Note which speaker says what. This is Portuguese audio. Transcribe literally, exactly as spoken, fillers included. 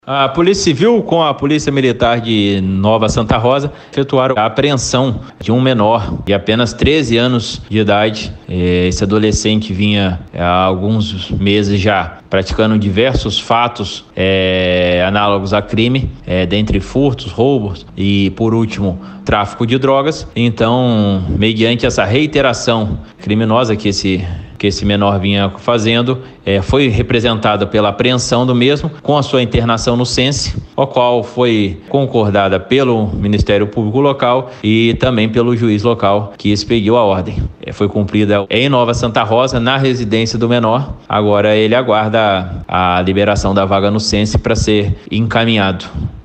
Speaker 1: A Polícia Civil com a Polícia Militar de Nova Santa Rosa efetuaram a apreensão de um menor de apenas treze anos de idade. Esse adolescente vinha há alguns meses já praticando diversos fatos é, análogos a crime, é, dentre furtos, roubos e, por último, tráfico de drogas. Então, mediante essa reiteração criminosa que esse que esse menor vinha fazendo, é, foi representada pela apreensão do mesmo, com a sua internação no Sense, o qual foi concordada pelo Ministério Público local e também pelo juiz local que expediu a ordem. É, foi cumprida em Nova Santa Rosa, na residência do menor. Agora ele aguarda a liberação da vaga no Sense para ser encaminhado.